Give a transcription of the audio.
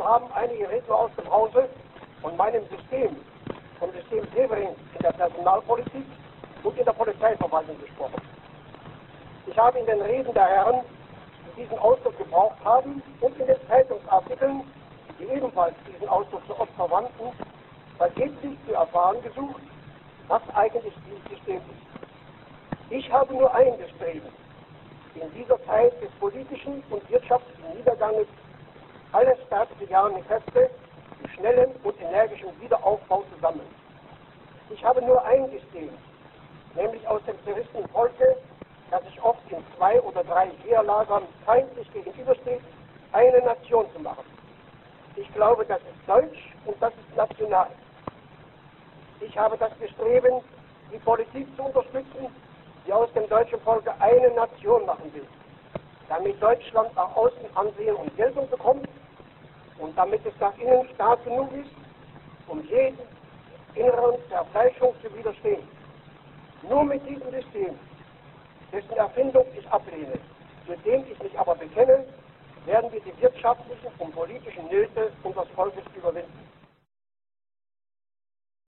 Gestern haben einige Redner aus dem Hause von meinem System, vom System Severin in der Personalpolitik und in der Polizeiverwaltung gesprochen. Ich habe in den Reden der Herren, die diesen Ausdruck gebraucht haben, und in den Zeitungsartikeln, die ebenfalls diesen Ausdruck so oft verwandten, vergeblich zu erfahren gesucht, was eigentlich dieses System ist. Ich habe nur eingestreben, in dieser Zeit des politischen und wirtschaftlichen Niederganges alle staatsbejahrenden Kräfte zu schnellem und energischem Wiederaufbau zu sammeln. Ich habe nur eingesehen, nämlich aus dem zerrissenen Volke, das sich oft in 2 oder 3 Heerlagern feindlich gegenübersteht, eine Nation zu machen. Ich glaube, das ist deutsch und das ist national. Ich habe das Bestreben, die Politik zu unterstützen, die aus dem deutschen Volke eine Nation machen will, damit Deutschland nach außen Ansehen und Geltung bekommt und damit es nach innen stark genug ist, um jeden inneren Zerfleischung zu widerstehen. Nur mit diesem System, dessen Erfindung ich ablehne, zu dem ich mich aber bekenne, werden wir die wirtschaftlichen und politischen Nöte unseres Volkes überwinden.